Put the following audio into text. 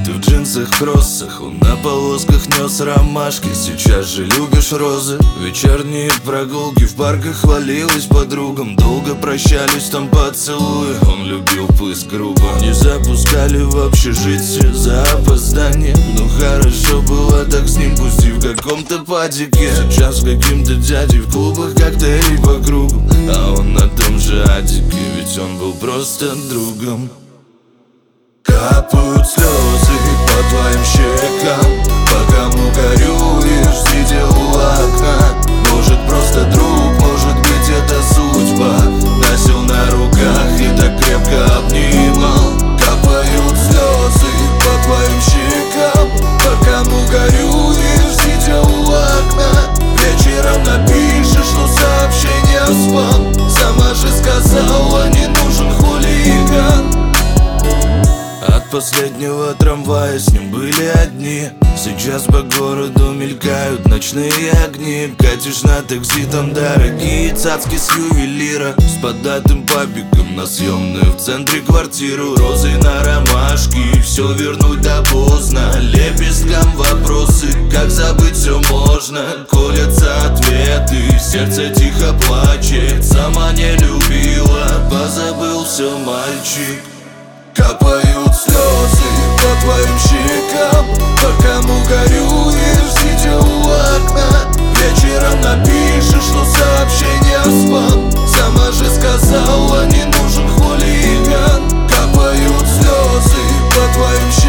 Ты в джинсах, кроссах, он на полосках нес ромашки. Сейчас же любишь розы. Вечерние прогулки в парках, хвалилась подругам. Долго прощались там поцелуи. Он любил пыск грубо. Не запускали в общежитие за опоздание. Ну хорошо было так с ним, пусть и в каком-то падике. Сейчас с каким-то дядей в клубах коктейлей по кругу, а он на том же адике, ведь он был просто другом. Капают слезы по твоим щекам, по кому горюешь, сидя у окна. Может просто друг, может быть это судьба. Носил на руках и так крепко обнимал. Капают слезы по твоим щекам, по кому горюешь, сидя у окна. Вечером напишешь, но сообщение в спам. Сама же сказала, не нужен хулиган. От последнего трамвая с ним были одни. Сейчас по городу мелькают ночные огни. Катишь на такси, там дорогие цацки с ювелира. С податым папиком на съемную в центре квартиру. Розы на ромашке, все вернуть да поздно. Лепесткам вопросы, как забыть все можно. Колятся ответы, сердце тихо плачет. Сама не любила, позабылся мальчик. Капают слезы по твоим щекам, по кому горюешь, сидя у окна. Вечером напишешь, но сообщение в спам. Сама же сказала, не нужен хулиган. Капают слезы по твоим щекам.